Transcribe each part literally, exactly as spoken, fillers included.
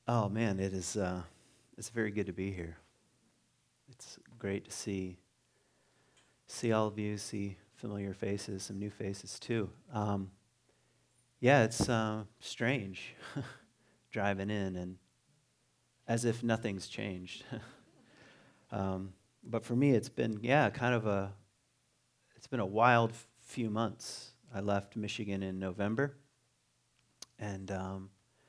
Oh man, it is. Uh, it's very good to be here. It's great to see see all of you, see familiar faces, some new faces too. Um, yeah, it's uh, strange driving in and as if nothing's changed. um, but for me, it's been yeah, kind of a it's been a wild f- few months. I left Michigan in November and um,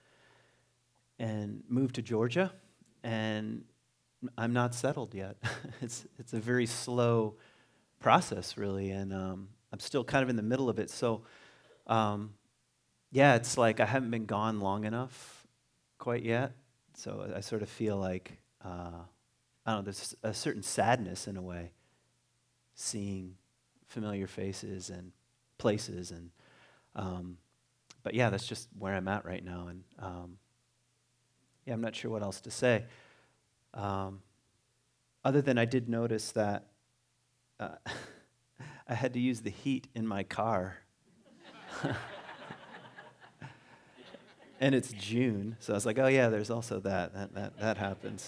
and moved to Georgia, and I'm not settled yet. it's it's a very slow process, really, and um, I'm still kind of in the middle of it. So, um, yeah, it's like I haven't been gone long enough quite yet. So I sort of feel like uh, I don't know. There's a certain sadness in a way, seeing familiar faces and places, and um, but yeah, that's just where I'm at right now, and um, yeah, I'm not sure what else to say. Um, other than I did notice that uh, I had to use the heat in my car. And it's June, so I was like, oh yeah, there's also that. That that that happens.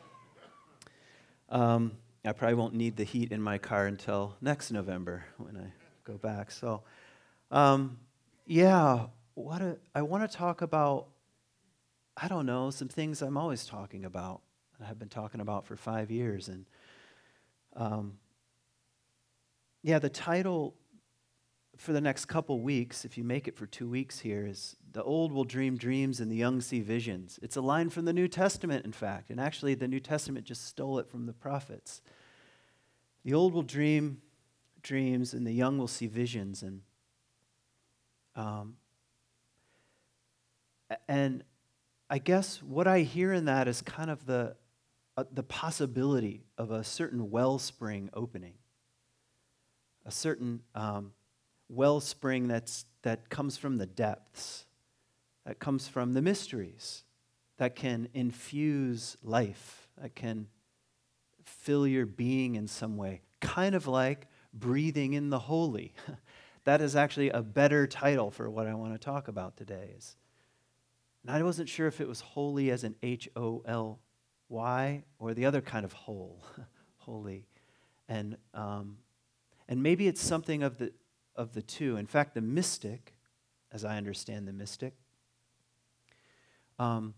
Um, I probably won't need the heat in my car until next November when I go back. So, um, yeah, what a, I want to talk about. I don't know some things I'm always talking about. I have been talking about for five years, and um, yeah, the title for the next couple weeks, if you make it for two weeks here, is "The Old Will Dream Dreams and the Young See Visions." It's a line from the New Testament, in fact, and actually the New Testament just stole it from the prophets. The old will dream dreams and the young will see visions. And, um, and I guess what I hear in that is kind of the, uh, the possibility of a certain wellspring opening, a certain um, wellspring that's, that comes from the depths, that comes from the mysteries, that can infuse life, that can fill your being in some way, kind of like breathing in the holy. That is actually a better title for what I want to talk about today. Is, and I wasn't sure if it was holy as an H O L Y or the other kind of whole, holy. And, um, and maybe it's something of the, of the two. In fact, the mystic, as I understand the mystic, um,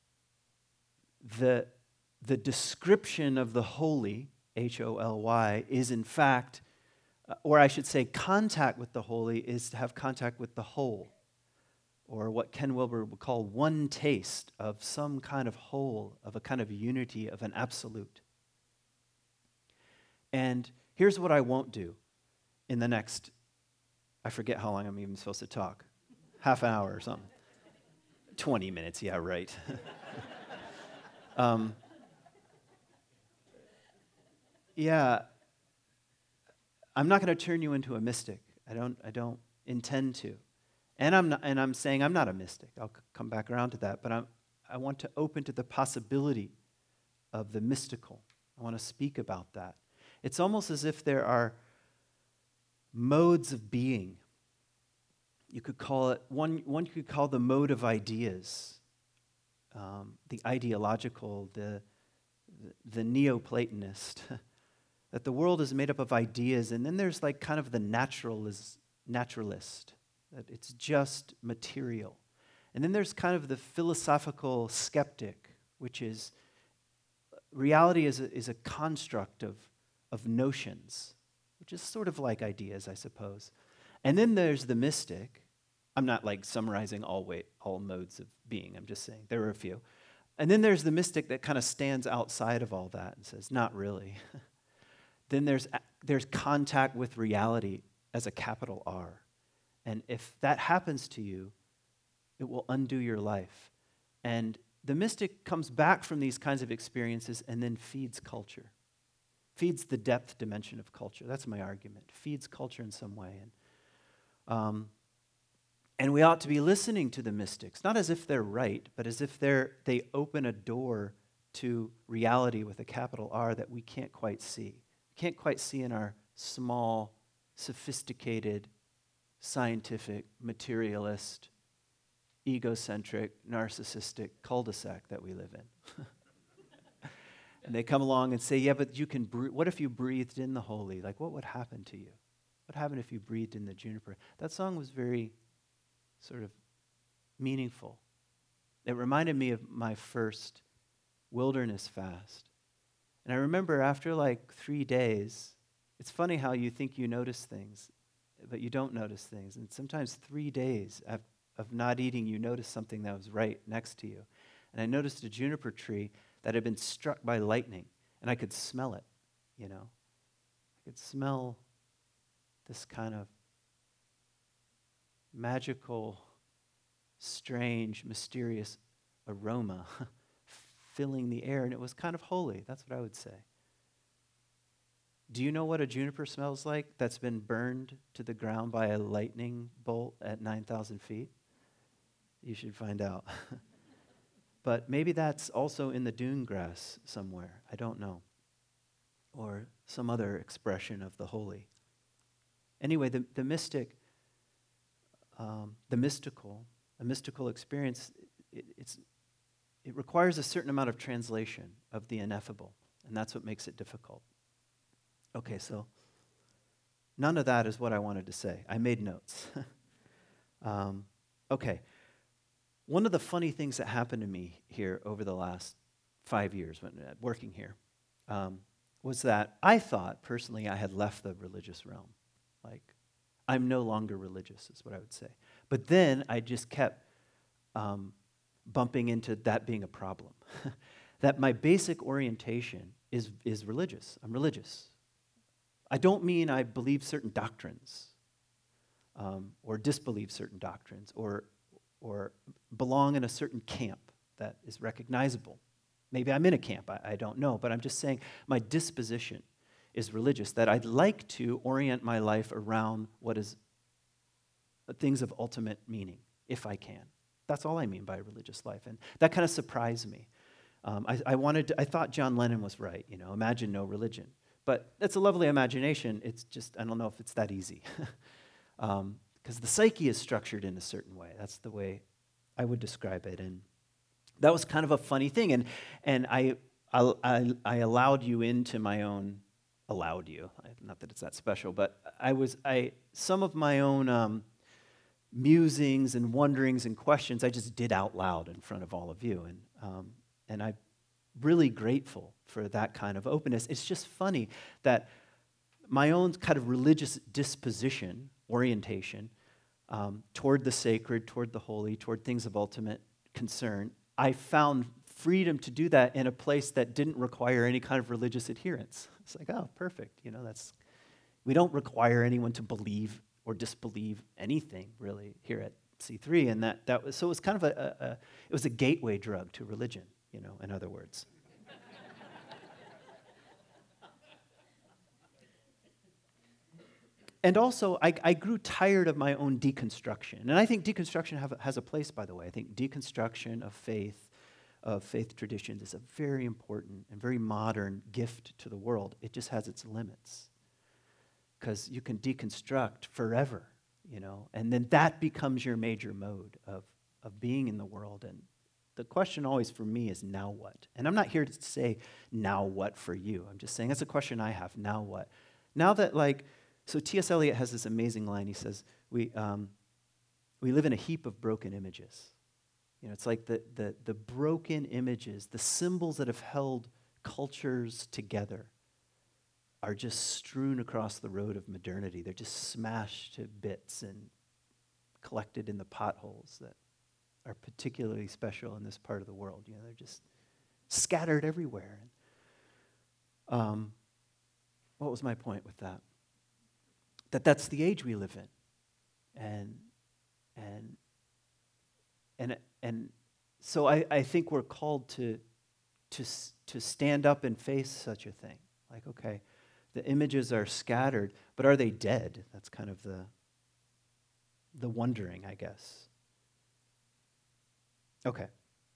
the, the description of the holy, H O L Y, is in fact, uh, or I should say, contact with the holy is to have contact with the whole, or what Ken Wilber would call one taste of some kind of whole, of a kind of unity, of an absolute. And here's what I won't do in the next, I forget how long I'm even supposed to talk, half an hour or something. twenty minutes, yeah, right. um, yeah, I'm not going to turn you into a mystic. I don't, I don't intend to. And I'm, not, and I'm saying I'm not a mystic. I'll c- come back around to that. But I'm, I want to open to the possibility of the mystical. I want to speak about that. It's almost as if there are modes of being. You could call it, one, one you could call the mode of ideas, um, the ideological, the, the, the Neoplatonist, that the world is made up of ideas, and then there's like kind of the naturalist, naturalist, that it's just material. And then there's kind of the philosophical skeptic, which is reality is a, is a construct of, of notions, which is sort of like ideas, I suppose. And then there's the mystic. I'm not like summarizing all way, all modes of being. I'm just saying there are a few. And then there's the mystic that kind of stands outside of all that and says, not really. Then there's there's contact with reality as a capital R. And if that happens to you, it will undo your life. And the mystic comes back from these kinds of experiences and then feeds culture. Feeds the depth dimension of culture. That's my argument. Feeds culture in some way. And um, And we ought to be listening to the mystics, not as if they're right, but as if they're, they open a door to reality with a capital R that we can't quite see. Can't quite see in our small, sophisticated, scientific, materialist, egocentric, narcissistic cul-de-sac that we live in. And they come along and say, yeah, but you can breathe. What if you breathed in the holy? Like, what would happen to you? What happened if you breathed in the juniper? That song was very sort of meaningful. It reminded me of my first wilderness fast. And I remember after like three days, it's funny how you think you notice things, but you don't notice things. And sometimes three days of, of not eating, you notice something that was right next to you. And I noticed a juniper tree that had been struck by lightning, and I could smell it, you know. I could smell this kind of magical, strange, mysterious aroma filling the air, and it was kind of holy. That's what I would say. Do you know what a juniper smells like that's been burned to the ground by a lightning bolt at nine thousand feet? You should find out. But maybe that's also in the dune grass somewhere. I don't know. Or some other expression of the holy. Anyway, the, the mystic, um, the mystical, a mystical experience, it, it's, it requires a certain amount of translation of the ineffable, and that's what makes it difficult. Okay, so none of that is what I wanted to say. I made notes. um, okay. One of the funny things that happened to me here over the last five years when uh, working here um, was that I thought, personally, I had left the religious realm. Like, I'm no longer religious, is what I would say. But then I just kept um, bumping into that being a problem. That my basic orientation is, is religious. I'm religious. I don't mean I believe certain doctrines um, or disbelieve certain doctrines or or belong in a certain camp that is recognizable. Maybe I'm in a camp, I, I don't know, but I'm just saying my disposition is religious, that I'd like to orient my life around what is things of ultimate meaning, if I can. That's all I mean by religious life, and that kind of surprised me. Um, I, I wanted, to, I thought John Lennon was right, you know, imagine no religion. But that's a lovely imagination, it's just, I don't know if it's that easy. um, Because the psyche is structured in a certain way. That's the way I would describe it. And that was kind of a funny thing. And and I I, I, I allowed you into my own, allowed you, not that it's that special, but I was, I some of my own um, musings and wonderings and questions I just did out loud in front of all of you. And um, and I'm really grateful for that kind of openness. It's just funny that my own kind of religious disposition, orientation, Um, toward the sacred, toward the holy, toward things of ultimate concern, I found freedom to do that in a place that didn't require any kind of religious adherence. It's like, oh, perfect. You know, that's we don't require anyone to believe or disbelieve anything really here at C three, and that that was so it was kind of a, a, a it was a gateway drug to religion. You know, in other words. And also, I, I grew tired of my own deconstruction. And I think deconstruction have, has a place, by the way. I think deconstruction of faith, of faith traditions, is a very important and very modern gift to the world. It just has its limits. Because you can deconstruct forever, you know, and then that becomes your major mode of, of being in the world. And the question always for me is, now what? And I'm not here to say, now what for you. I'm just saying, that's a question I have, now what? Now that, like, so T S Eliot has this amazing line. He says, we, um, we live in a heap of broken images. You know, it's like the, the, the broken images, the symbols that have held cultures together are just strewn across the road of modernity. They're just smashed to bits and collected in the potholes that are particularly special in this part of the world. You know, they're just scattered everywhere. Um, what was my point with that? That that's the age we live in, and and and and so I, I think we're called to to to stand up and face such a thing. Like, okay, the images are scattered, but are they dead? That's kind of the the wondering, I guess. Okay.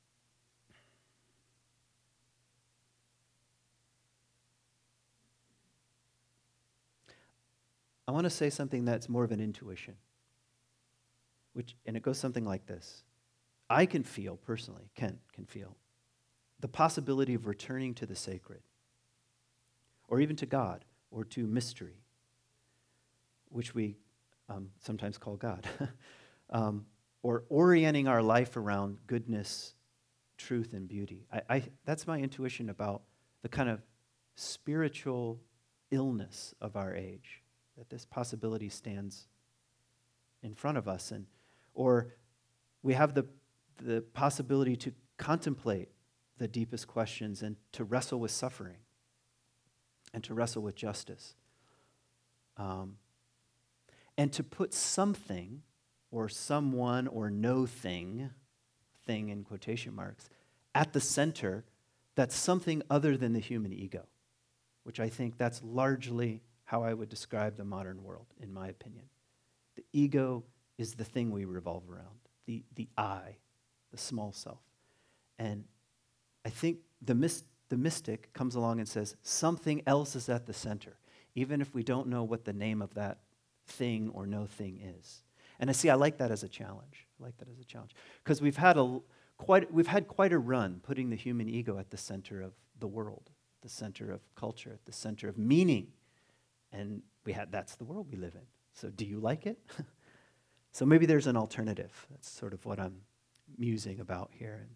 I want to say something that's more of an intuition, which, and it goes something like this. I can feel personally, Kent can feel, the possibility of returning to the sacred, or even to God, or to mystery, which we um, sometimes call God, um, or orienting our life around goodness, truth, and beauty. I, I, that's my intuition about the kind of spiritual illness of our age, that this possibility stands in front of us, and or we have the the possibility to contemplate the deepest questions and to wrestle with suffering and to wrestle with justice. Um, and to put something or someone or no thing, thing in quotation marks, at the center that's something other than the human ego, which I think that's largely how I would describe the modern world, in my opinion. The ego is the thing we revolve around, the, the I, the small self. And I think the, myst- the mystic comes along and says, something else is at the center, even if we don't know what the name of that thing or no thing is. And I see, I like that as a challenge. I like that as a challenge. Because we've had a quite we've had quite a run putting the human ego at the center of the world, the center of culture, at the center of meaning. And we had that's the world we live in. So do you like it? So maybe there's an alternative. That's sort of what I'm musing about here. And,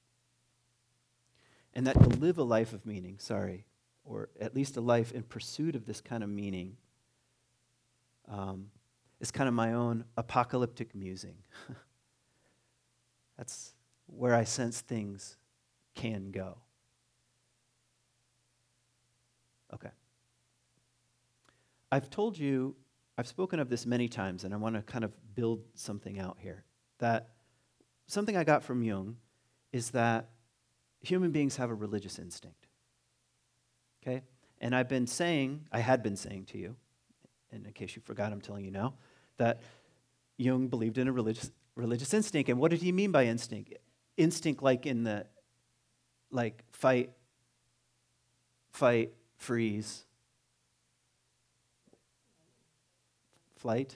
and that to live a life of meaning, sorry, or at least a life in pursuit of this kind of meaning, um, is kind of my own apocalyptic musing. That's where I sense things can go. Okay. I've told you, I've spoken of this many times, and I want to kind of build something out here. That something I got from Jung is that human beings have a religious instinct. Okay? And I've been saying, I had been saying to you, and in case you forgot, I'm telling you now, that Jung believed in a religious religious instinct. And what did he mean by instinct? Instinct like in the, like fight, fight, freeze, flight,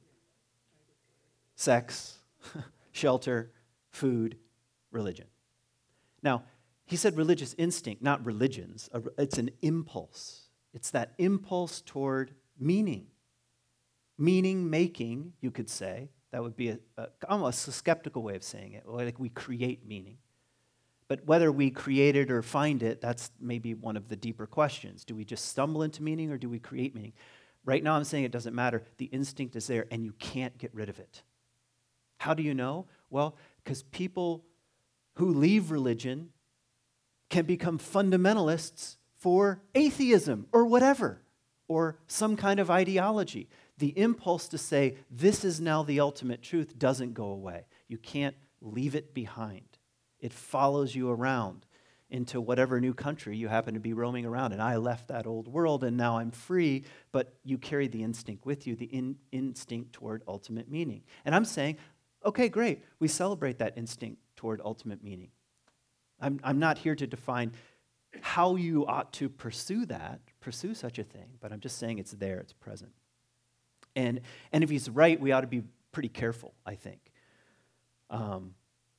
sex, shelter, food, religion. Now, he said religious instinct, not religions. It's an impulse. It's that impulse toward meaning. Meaning making, you could say. That would be a, a, almost a skeptical way of saying it. Like we create meaning. But whether we create it or find it, that's maybe one of the deeper questions. Do we just stumble into meaning or do we create meaning? Right now I'm saying it doesn't matter. The instinct is there and you can't get rid of it. How do you know? Well, because people who leave religion can become fundamentalists for atheism or whatever, or some kind of ideology. The impulse to say, this is now the ultimate truth, doesn't go away. You can't leave it behind. It follows you around into whatever new country you happen to be roaming around. And I left that old world and now I'm free, but you carry the instinct with you, the in- instinct toward ultimate meaning. And I'm saying, okay, great, we celebrate that instinct toward ultimate meaning. I'm, I'm not here to define how you ought to pursue that, pursue such a thing, but I'm just saying it's there, it's present. And, and if he's right, we ought to be pretty careful, I think. Um,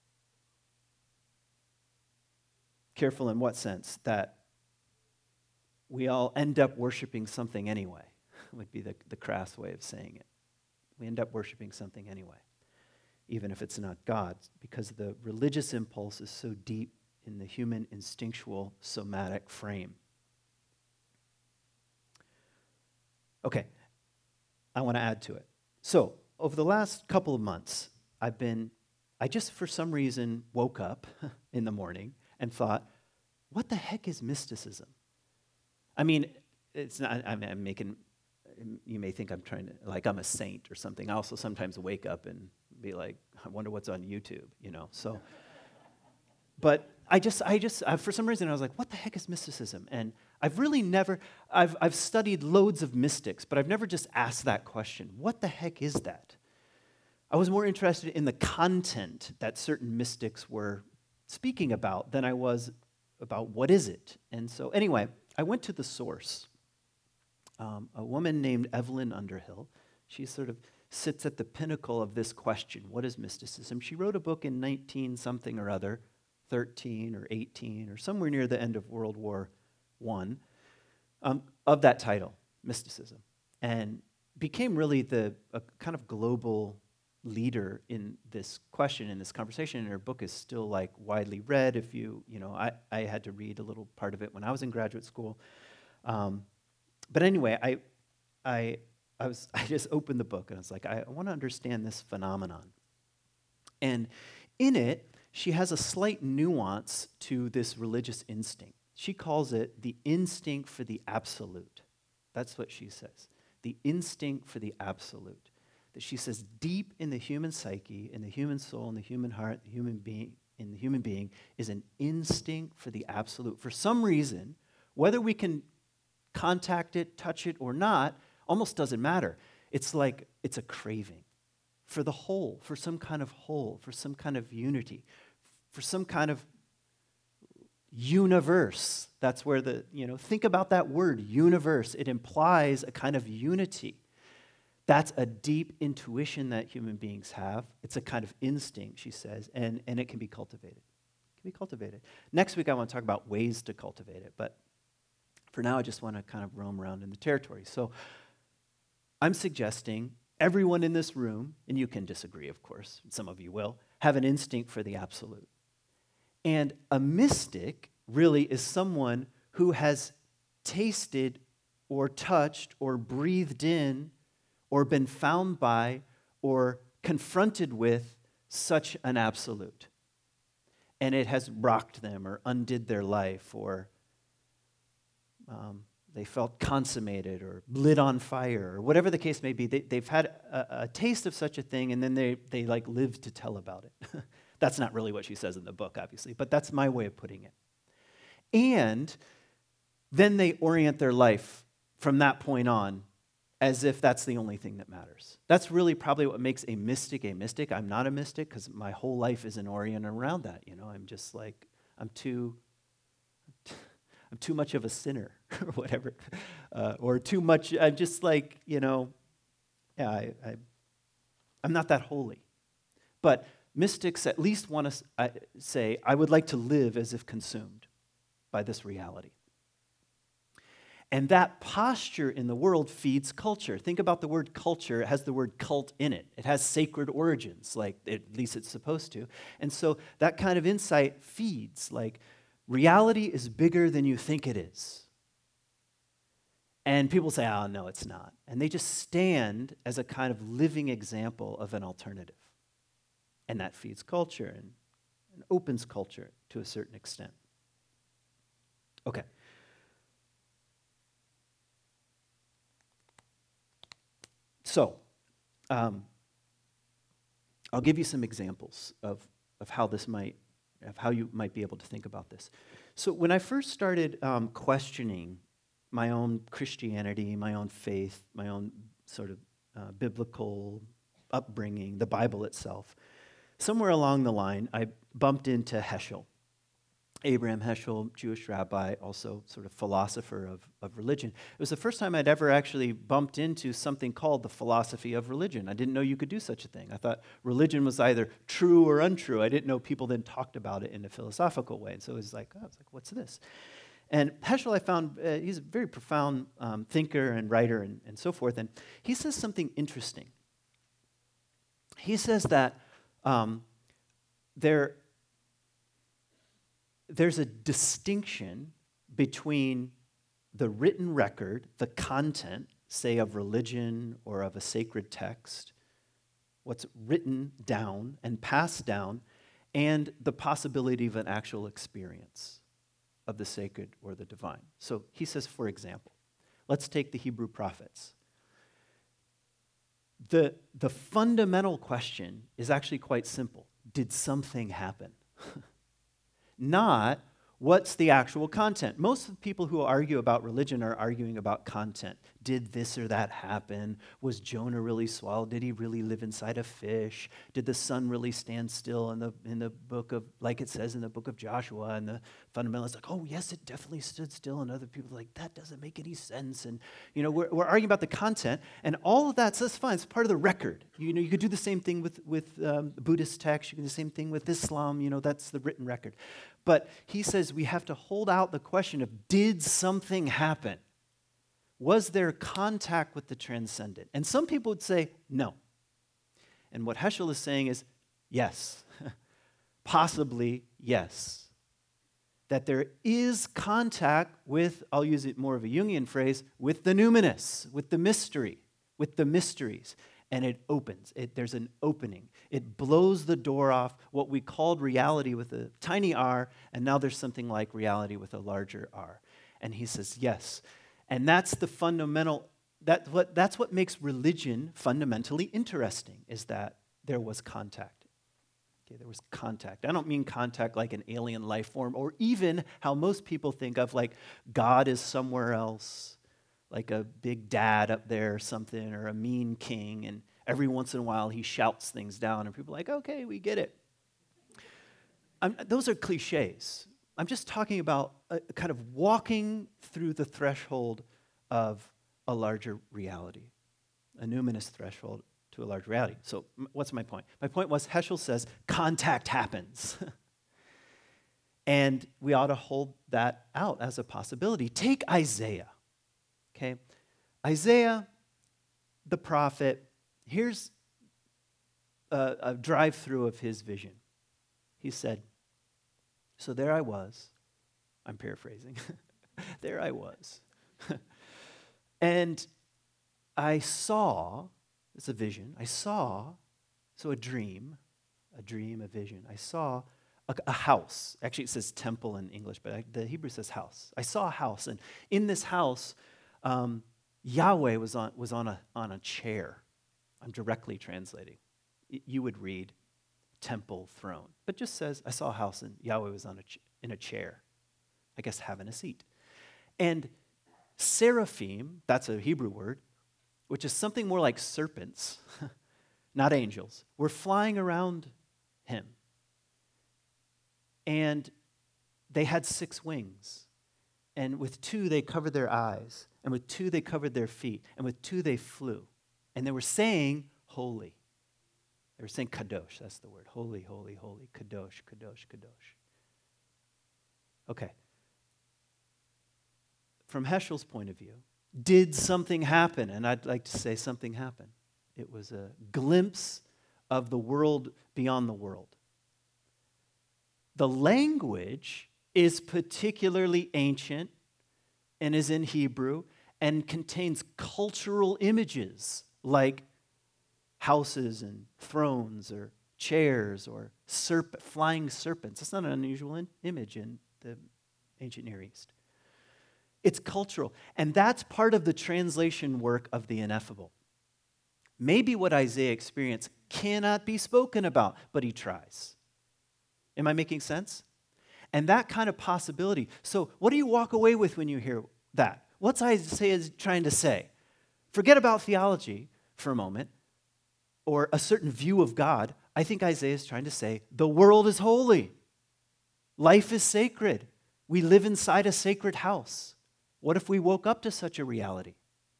careful in what sense? That we all end up worshiping something anyway, would be the, the crass way of saying it. We end up worshiping something anyway, even if it's not God, because the religious impulse is so deep in the human instinctual somatic frame. Okay, I want to add to it. So, over the last couple of months, I've been, I just for some reason woke up in the morning and thought, what the heck is mysticism? I mean, it's not, I'm, I'm making, you may think I'm trying to, like I'm a saint or something. I also sometimes wake up and be like, I wonder what's on YouTube, you know, so. But I just, I just, I, for some reason, I was like, what the heck is mysticism? And I've really never, I've, I've studied loads of mystics, but I've never just asked that question. What the heck is that? I was more interested in the content that certain mystics were speaking about than I was about what is it. And so anyway, I went to the source. Um, a woman named Evelyn Underhill. She's sort of sits at the pinnacle of this question, what is mysticism? She wrote a book in nineteen something or other, thirteen or eighteen, or somewhere near the end of World War One, um, of that title, Mysticism, and became really the a kind of global leader in this question, in this conversation. And her book is still like widely read. If you, you know, I, I had to read a little part of it when I was in graduate school. Um, but anyway, I, I, I was, I just opened the book and I was like, I, I want to understand this phenomenon. And in it, she has a slight nuance to this religious instinct. She calls it the instinct for the absolute. That's what she says. The instinct for the absolute. That she says deep in the human psyche, in the human soul, in the human heart, the human being, in the human being is an instinct for the absolute. For some reason, whether we can contact it, touch it or not, almost doesn't matter. It's like it's a craving for the whole, for some kind of whole, for some kind of unity, for some kind of universe. That's where the, you know, think about that word, universe. It implies a kind of unity. That's a deep intuition that human beings have. It's a kind of instinct, she says, and, and it can be cultivated. It can be cultivated. Next week, I want to talk about ways to cultivate it, but for now, I just want to kind of roam around in the territory. So I'm suggesting everyone in this room, and you can disagree, of course, some of you will, have an instinct for the absolute. And a mystic really is someone who has tasted or touched or breathed in or been found by or confronted with such an absolute. And it has rocked them or undid their life, or um, they felt consummated or lit on fire, or whatever the case may be. They, they've had a, a taste of such a thing, and then they, they like live to tell about it. That's not really what she says in the book, obviously, but that's my way of putting it. And then they orient their life from that point on as if that's the only thing that matters. That's really probably what makes a mystic a mystic. I'm not a mystic because my whole life isn't oriented around that. You know, I'm just like, I'm too, I'm too much of a sinner or whatever, uh, or too much. I'm just like, you know, yeah, I, I, I'm not that holy. But mystics at least want to uh, say, I would like to live as if consumed by this reality. And that posture in the world feeds culture. Think about the word culture. It has the word cult in it. It has sacred origins, like at least it's supposed to. And so that kind of insight feeds, like reality is bigger than you think it is. And people say, oh, no, it's not. And they just stand as a kind of living example of an alternative. And that feeds culture and, and opens culture to a certain extent. Okay. So, um, I'll give you some examples of, of how this might, of how you might be able to think about this. So when I first started um, questioning my own Christianity, my own faith, my own sort of uh, biblical upbringing, the Bible itself, somewhere along the line, I bumped into Heschel. Abraham Heschel, Jewish rabbi, also sort of philosopher of, of religion. It was the first time I'd ever actually bumped into something called the philosophy of religion. I didn't know you could do such a thing. I thought religion was either true or untrue. I didn't know people then talked about it in a philosophical way. And so it was like, oh, I was like, what's this? And Heschel, I found, uh, he's a very profound um, thinker and writer and, and so forth. And he says something interesting. He says that um, there There's a distinction between the written record, the content, say, of religion or of a sacred text, what's written down and passed down, and the possibility of an actual experience of the sacred or the divine. So he says, for example, let's take the Hebrew prophets. The, the fundamental question is actually quite simple. Did something happen? Not what's the actual content. Most of the people who argue about religion are arguing about content. did this or that happen? Was Jonah really swallowed? Did he really live inside a fish? Did the sun really stand still in the in the book of, like it says in the book of Joshua? And the fundamentalists like, oh yes, it definitely stood still. And other people are like, that doesn't make any sense. And you know, we're, we're arguing about the content, and all of that's that's fine. It's part of the record. You know, you could do the same thing with with um, Buddhist texts. You can do the same thing with Islam. You know, that's the written record. But he says we have to hold out the question of, did something happen? Was there contact with the transcendent? And some people would say no. And what Heschel is saying is yes, possibly yes. That there is contact with, I'll use it more of a Jungian phrase, with the numinous, with the mystery, with the mysteries. And it opens. It, there's an opening. It blows the door off what we called reality with a tiny r, and now there's something like reality with a larger r. And he says, yes. And that's the fundamental, that, what, that's what makes religion fundamentally interesting, is that there was contact. Okay, there was contact. I don't mean contact like an alien life form, or even how most people think of, like God is somewhere else, like a big dad up there or something, or a mean king, and every once in a while he shouts things down, and people are like, okay, we get it. I'm, those are cliches. I'm just talking about a, kind of walking through the threshold of a larger reality, a numinous threshold to a large reality. So m- what's my point? My point was, Heschel says contact happens. And we ought to hold that out as a possibility. Take Isaiah. Okay, Isaiah, the prophet, here's a, a drive-through of his vision. He said, so there I was, I'm paraphrasing, there I was, and I saw, it's a vision, I saw, so a dream, a dream, a vision, I saw a, a house. Actually it says temple in English, but I, the Hebrew says house. I saw a house, and in this house, Um, Yahweh was on was on a on a chair. I'm directly translating. Y- you would read temple throne, but just says I saw a house and Yahweh was on a ch- in a chair, I guess having a seat. And seraphim, that's a Hebrew word, which is something more like serpents, not angels, were flying around him, and they had six wings. And with two, they covered their eyes. And with two, they covered their feet. And with two, they flew. And they were saying, holy. They were saying kadosh. That's the word. Holy, holy, holy. Kadosh, kadosh, kadosh. Okay. From Heschel's point of view, did something happen? And I'd like to say something happened. It was a glimpse of the world beyond the world. The language is particularly ancient and is in Hebrew and contains cultural images like houses and thrones or chairs or serp- flying serpents. It's not an unusual in- image in the ancient Near East. It's cultural, and that's part of the translation work of the ineffable. Maybe what Isaiah experienced cannot be spoken about, but he tries. Am I making sense? And that kind of possibility. So what do you walk away with when you hear that? What's Isaiah trying to say? Forget about theology for a moment, or a certain view of God. I think Isaiah is trying to say, the world is holy. Life is sacred. We live inside a sacred house. What if we woke up to such a reality?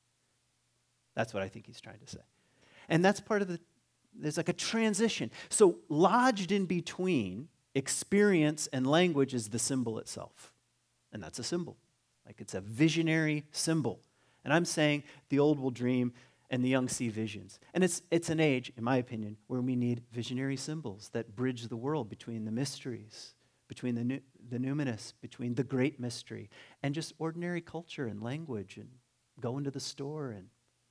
That's what I think he's trying to say. And that's part of the, there's like a transition. So lodged in between experience and language is the symbol itself. And that's a symbol. Like it's a visionary symbol. And I'm saying the old will dream and the young see visions. And it's it's an age, in my opinion, where we need visionary symbols that bridge the world between the mysteries, between the nu- the numinous, between the great mystery, and just ordinary culture and language, and going to the store and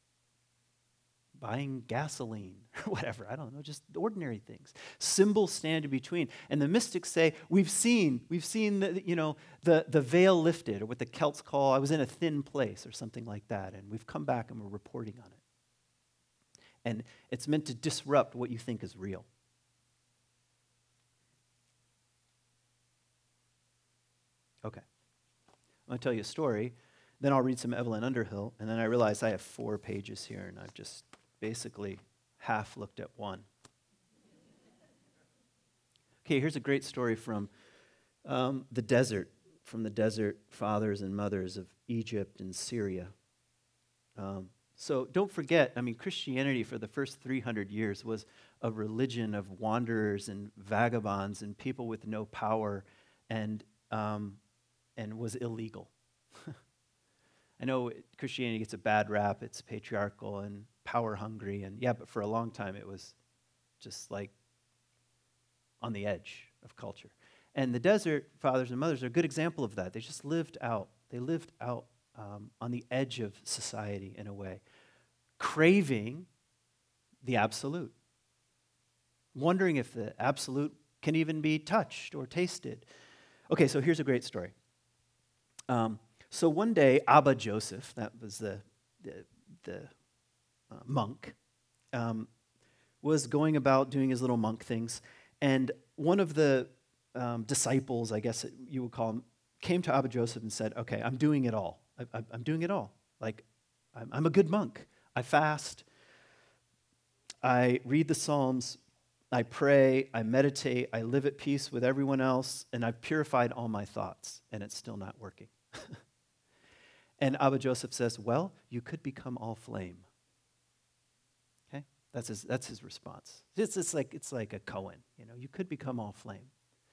buying gasoline or whatever. I don't know, just ordinary things. Symbols stand in between. And the mystics say, we've seen, we've seen the, you know, the, the veil lifted, or what the Celts call, I was in a thin place, or something like that. And we've come back and we're reporting on it. And it's meant to disrupt what you think is real. Okay. I'm going to tell you a story Then I'll read some Evelyn Underhill, and then I realize I have four pages here, and I've just basically half looked at one. Okay, here's a great story from um, the desert, from the desert fathers and mothers of Egypt and Syria. Um, so don't forget, I mean, Christianity for the first three hundred years was a religion of wanderers and vagabonds and people with no power, and um, and was illegal. I know Christianity gets a bad rap. It's patriarchal and power hungry, and yeah, but for a long time it was just like on the edge of culture. And the desert fathers and mothers are a good example of that. They just lived out. They lived out um, on the edge of society in a way, craving the absolute, wondering if the absolute can even be touched or tasted. Okay, so here's a great story. Um, so one day, Abba Joseph, that was the the, the uh, monk, um, was going about doing his little monk things, and one of the um, disciples, I guess you would call him, came to Abba Joseph and said, "Okay, I'm doing it all. I, I, I'm doing it all. Like, I'm, I'm a good monk. I fast. I read the Psalms. I pray. I meditate. I live at peace with everyone else, and I've purified all my thoughts, and it's still not working." And Abba Joseph says, "Well, you could become all flame." Okay, that's his. That's his response. It's, it's like it's like a koan. You know, you could become all flame.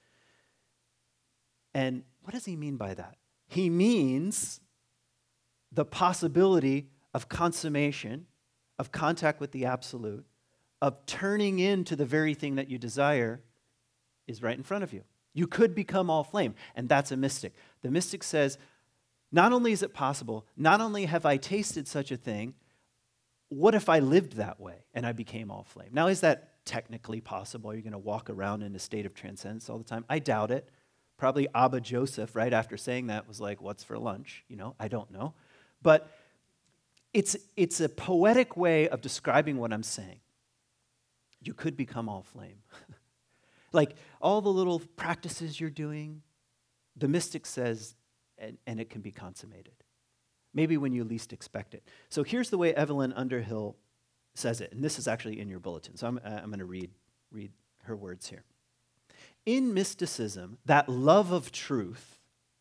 And what does he mean by that? He means the possibility of consummation, of contact with the absolute, of turning into the very thing that you desire is right in front of you. You could become all flame, and that's a mystic. The mystic says, not only is it possible, not only have I tasted such a thing, what if I lived that way and I became all flame? Now, is that technically possible? Are you going to walk around in a state of transcendence all the time? I doubt it. Probably Abba Joseph, right after saying that, was like, what's for lunch? You know, I don't know. But it's, it's a poetic way of describing what I'm saying. You could become all flame. Like all the little practices you're doing, the mystic says, and, and it can be consummated. Maybe when you least expect it. So here's the way Evelyn Underhill says it, and this is actually in your bulletin. So I'm, uh, I'm going to read, read her words here. In mysticism, that love of truth,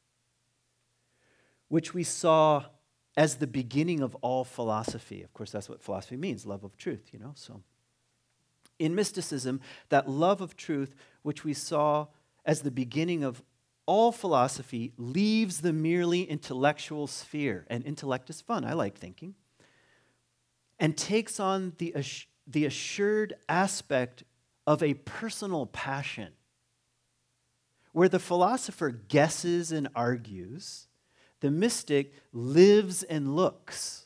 which we saw as the beginning of all philosophy, of course, that's what philosophy means, love of truth, you know, so. In mysticism, that love of truth, which we saw as the beginning of all philosophy, leaves the merely intellectual sphere, and intellect is fun, I like thinking, and takes on the, ass- the assured aspect of a personal passion, where the philosopher guesses and argues, the mystic lives and looks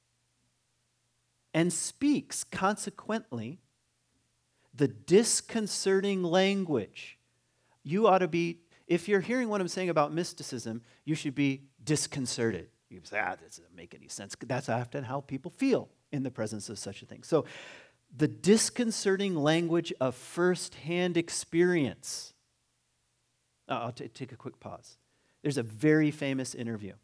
and speaks consequently the disconcerting language. You ought to be, if you're hearing what I'm saying about mysticism, you should be disconcerted. You say, ah, that doesn't make any sense. That's often how people feel in the presence of such a thing. So the disconcerting language of firsthand experience. Uh, I'll t- take a quick pause. There's a very famous interview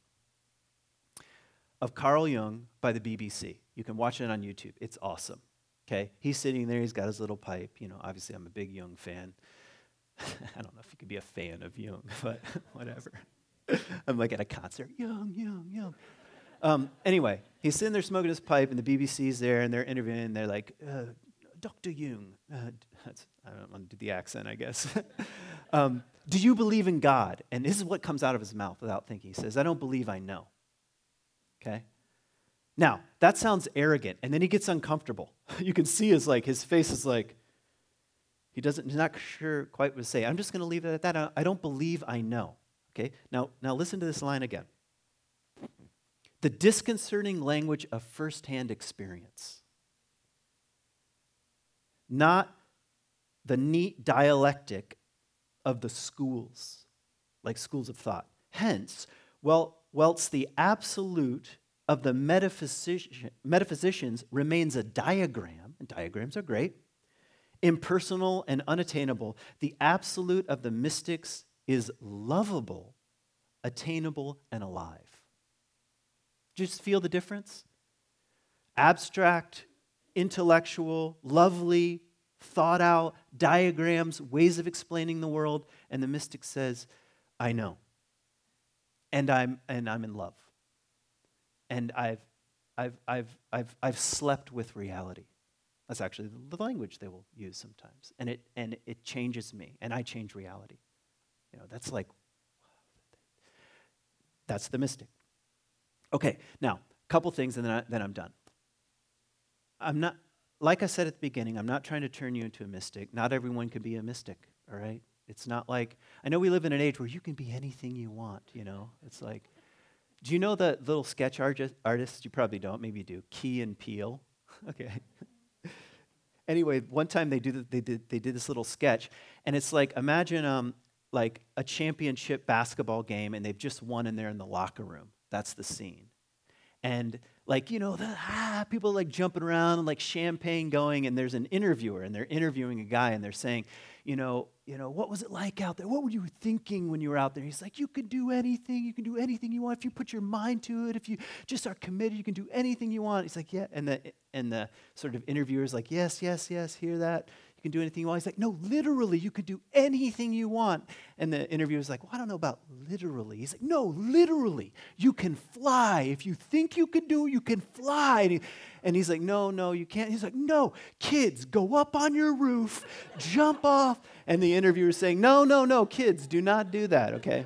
of Carl Jung by the B B C. You can watch it on YouTube. It's awesome. Okay, he's sitting there. He's got his little pipe. You know, obviously, I'm a big Jung fan. I don't know if you could be a fan of Jung, but whatever. I'm like at a concert. Jung, Jung, Jung. Um, anyway, he's sitting there smoking his pipe, and the B B C's there, and they're interviewing. And they're like, uh, Doctor Jung. Uh, that's, I don't want to do the accent, I guess. um, do you believe in God? And this is what comes out of his mouth without thinking. He says, I don't believe I know. Okay? Now, that sounds arrogant, and then he gets uncomfortable. You can see his like his face is like, he doesn't, he's not sure quite what to say. I'm just going to leave it at that. I don't believe I know. Okay? Now, now listen to this line again. The disconcerting language of firsthand experience. Not the neat dialectic of the schools, like schools of thought. Hence, well, whilst the absolute of the metaphysici- metaphysicians remains a diagram, and diagrams are great, impersonal and unattainable, the absolute of the mystics is lovable, attainable, and alive. Just feel the difference? Abstract, intellectual, lovely, thought out diagrams, ways of explaining the world, and the mystic says, I know. And I'm and I'm in love. And I've I've I've I've I've slept with reality. That's actually the language they will use sometimes. And it and it changes me, and I change reality. You know, that's like that's the mystic. Okay, now, a couple things and then, I, then I'm done. I'm not, like I said at the beginning, I'm not trying to turn you into a mystic. Not everyone can be a mystic, all right? It's not like, I know we live in an age where you can be anything you want, you know? It's like, do you know the little sketch artist, artists? You probably don't, maybe you do. Key and Peele, okay. Anyway, one time they, do the, they, did, they did this little sketch, and it's like, imagine um, like a championship basketball game, and they've just won in there in the locker room. That's the scene. And like, you know, the, ah, people like jumping around and like champagne going, and there's an interviewer, and they're interviewing a guy, and they're saying, you know, you know, what was it like out there? What were you thinking when you were out there? He's like, you could do anything. You can do anything you want. If you put your mind to it, if you just are committed, you can do anything you want. He's like, yeah. And the, and the sort of interviewer's like, yes, yes, yes, hear that. You can do anything you want. He's like, no, literally, you could do anything you want. And the interviewer's like, well, I don't know about literally. He's like, no, literally, you can fly. If you think you can do it, you can fly. And, he, and he's like, no, no, you can't. He's like, no, kids, go up on your roof, jump off. And the interviewer's saying, no, no, no, kids, do not do that, okay?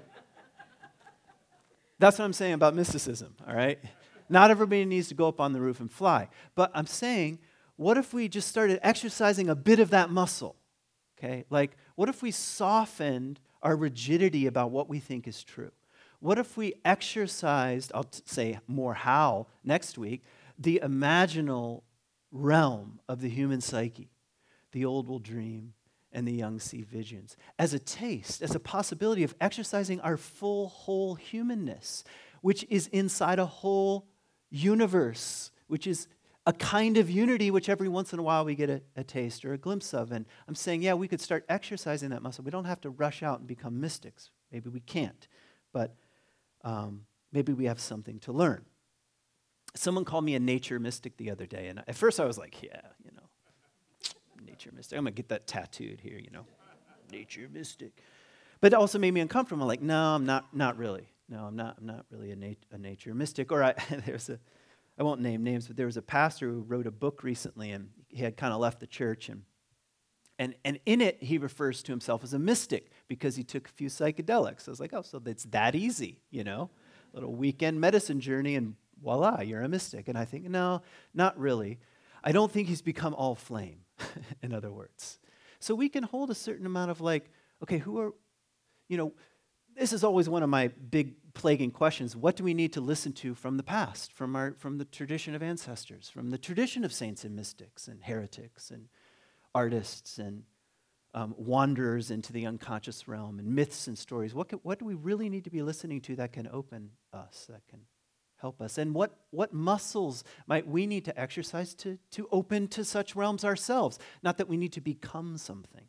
That's what I'm saying about mysticism, all right? Not everybody needs to go up on the roof and fly. But I'm saying, what if we just started exercising a bit of that muscle, okay? Like, what if we softened our rigidity about what we think is true? What if we exercised, I'll t- say more how next week, the imaginal realm of the human psyche? The old will dream and the young see visions. As a taste, as a possibility of exercising our full, whole humanness, which is inside a whole universe, which is a kind of unity which every once in a while we get a, a taste or a glimpse of. And I'm saying, yeah, we could start exercising that muscle. We don't have to rush out and become mystics. Maybe we can't, but um, maybe we have something to learn. Someone called me a nature mystic the other day, and at first I was like, yeah, you know, nature mystic. I'm going to get that tattooed here, you know, nature mystic. But it also made me uncomfortable. I'm like, no, I'm not, not really. No, I'm not, I'm not really a, nat- a nature mystic. Or I, there's a, I won't name names, but there was a pastor who wrote a book recently, and he had kind of left the church, and and and in it he refers to himself as a mystic because he took a few psychedelics. I was like, oh, so it's that easy, you know, a little weekend medicine journey, and voila, you're a mystic. And I think, no, not really. I don't think he's become all flame, in other words. So we can hold a certain amount of like, okay, who are, you know, this is always one of my big plaguing questions. What do we need to listen to from the past, from our from the tradition of ancestors, from the tradition of saints and mystics and heretics and artists and um, wanderers into the unconscious realm and myths and stories? What can, what do we really need to be listening to that can open us, that can help us? And what what muscles might we need to exercise to to open to such realms ourselves? Not that we need to become something.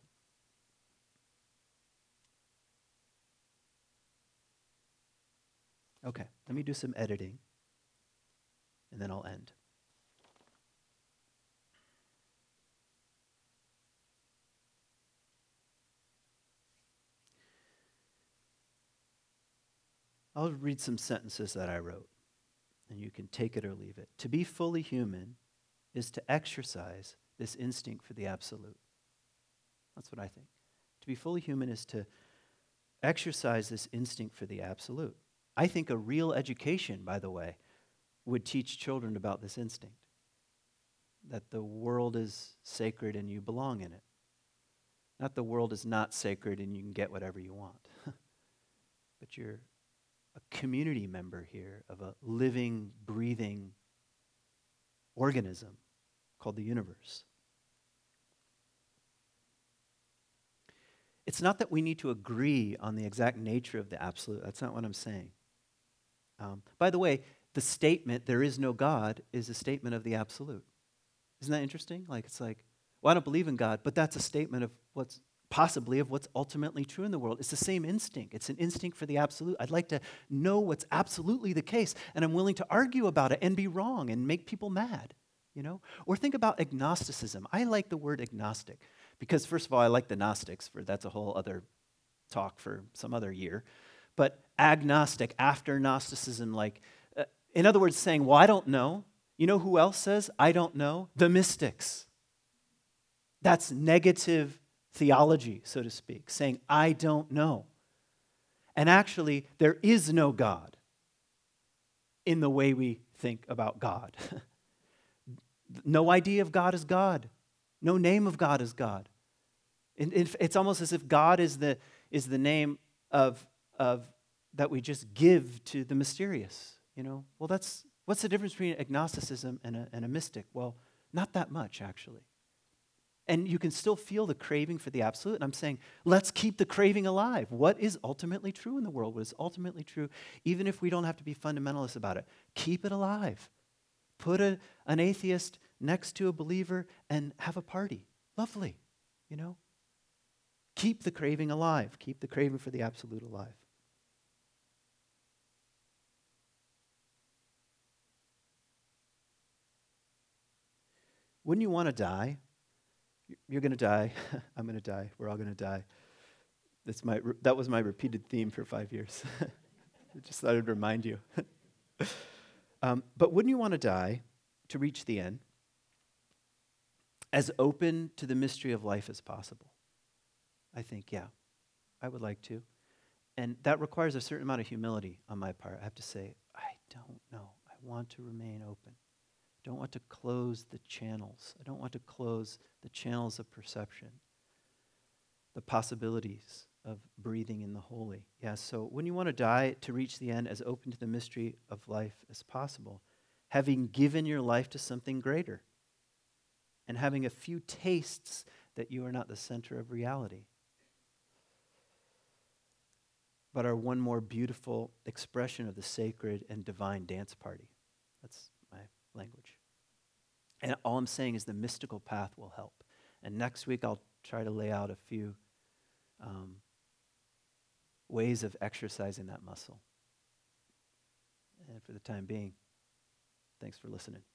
Okay, let me do some editing, and then I'll end. I'll read some sentences that I wrote, and you can take it or leave it. To be fully human is to exercise this instinct for the absolute. That's what I think. To be fully human is to exercise this instinct for the absolute. I think a real education, by the way, would teach children about this instinct, that the world is sacred and you belong in it. Not the world is not sacred and you can get whatever you want, but you're a community member here of a living, breathing organism called the universe. It's not that we need to agree on the exact nature of the absolute. That's not what I'm saying. Um, by the way, the statement, there is no God, is a statement of the absolute. Isn't that interesting? Like, it's like, well, I don't believe in God, but that's a statement of what's possibly of what's ultimately true in the world. It's the same instinct. It's an instinct for the absolute. I'd like to know what's absolutely the case, and I'm willing to argue about it and be wrong and make people mad, you know? Or think about agnosticism. I like the word agnostic because, first of all, I like the Gnostics, for that's a whole other talk for some other year. But agnostic, after Gnosticism, like, uh, in other words, saying, well, I don't know. You know who else says, I don't know? The mystics. That's negative theology, so to speak, saying, I don't know. And actually, there is no God in the way we think about God. No idea of God is God. No name of God is God. And it's almost as if God is the, is the name of, of that we just give to the mysterious. You know, well, that's what's the difference between agnosticism and a, and a mystic? Well, not that much, actually. And you can still feel the craving for the absolute. And I'm saying, let's keep the craving alive. What is ultimately true in the world? What is ultimately true, even if we don't have to be fundamentalists about it? Keep it alive. Put a, an atheist next to a believer and have a party. Lovely, you know? Keep the craving alive. Keep the craving for the absolute alive. Wouldn't you want to die? You're going to die. I'm going to die. We're all going to die. That's my, that was my repeated theme for five years. I just thought I'd remind you. um, but wouldn't you want to die to reach the end as open to the mystery of life as possible? I think, yeah, I would like to. And that requires a certain amount of humility on my part. I have to say, I don't know. I want to remain open. I don't want to close the channels. I don't want to close the channels of perception, the possibilities of breathing in the holy. Yeah, so when you want to die to reach the end as open to the mystery of life as possible, having given your life to something greater and having a few tastes that you are not the center of reality, but are one more beautiful expression of the sacred and divine dance party. That's my language. And all I'm saying is the mystical path will help. And next week I'll try to lay out a few um, ways of exercising that muscle. And for the time being, thanks for listening.